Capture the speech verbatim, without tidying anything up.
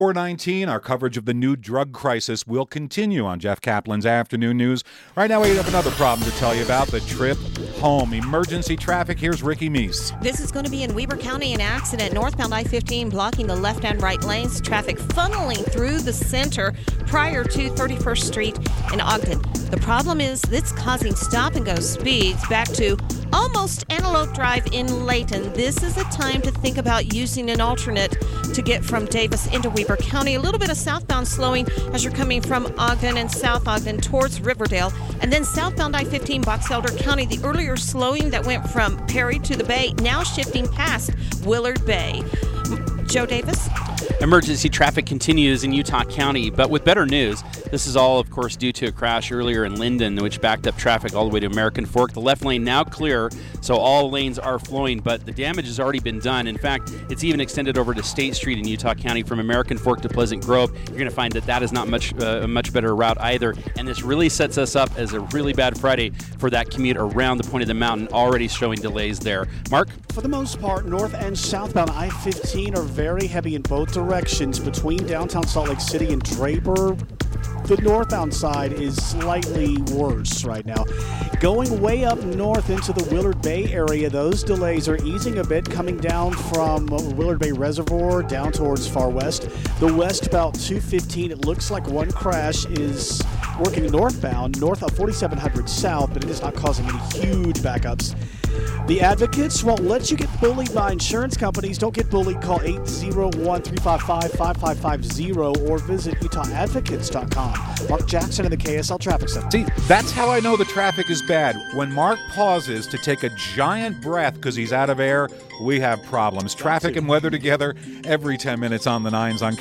four nineteen, our coverage of the new drug crisis will continue on Jeff Kaplan's Afternoon News. Right now, we have another problem to tell you about, the trip home. Emergency traffic, here's Ricky Meese. This is going to be in Weber County, an accident northbound I fifteen blocking the left and right lanes. Traffic funneling through the center prior to thirty-first Street in Ogden. The problem is it's causing stop-and-go speeds back to almost Antelope Drive in Layton. This is a time to think about using an alternate to get from Davis into Weber County. A little bit of southbound slowing as you're coming from Ogden and South Ogden towards Riverdale. And then southbound I fifteen, Box Elder County, the earlier slowing that went from Perry to the Bay, now shifting past Willard Bay. Joe Davis? Emergency traffic continues in Utah County, but with better news. This is all, of course, due to a crash earlier in Linden, which backed up traffic all the way to American Fork. The left lane now clear, so all lanes are flowing, but the damage has already been done. In fact, it's even extended over to State Street in Utah County from American Fork to Pleasant Grove. You're going to find that that is not much uh, a much better route either, and this really sets us up as a really bad Friday for that commute around the point of the mountain, already showing delays there. Mark? For the most part, north and southbound I fifteen are very heavy in both directions between downtown Salt Lake City and Draper. The northbound side is slightly worse right now. Going way up north into the Willard Bay area, those delays are easing a bit, coming down from Willard Bay Reservoir down towards Far West. The westbound two fifteen, it looks like one crash is working northbound, north of forty-seven hundred south, but it is not causing any huge backups. The advocates won't let you get bullied by insurance companies. Don't get bullied. Call eight zero one, three five five, five five five zero or visit utah advocates dot com. Mark Jackson in the K S L Traffic Center. See, that's how I know the traffic is bad. When Mark pauses to take a giant breath because he's out of air, we have problems. Traffic and weather together every ten minutes on the nines on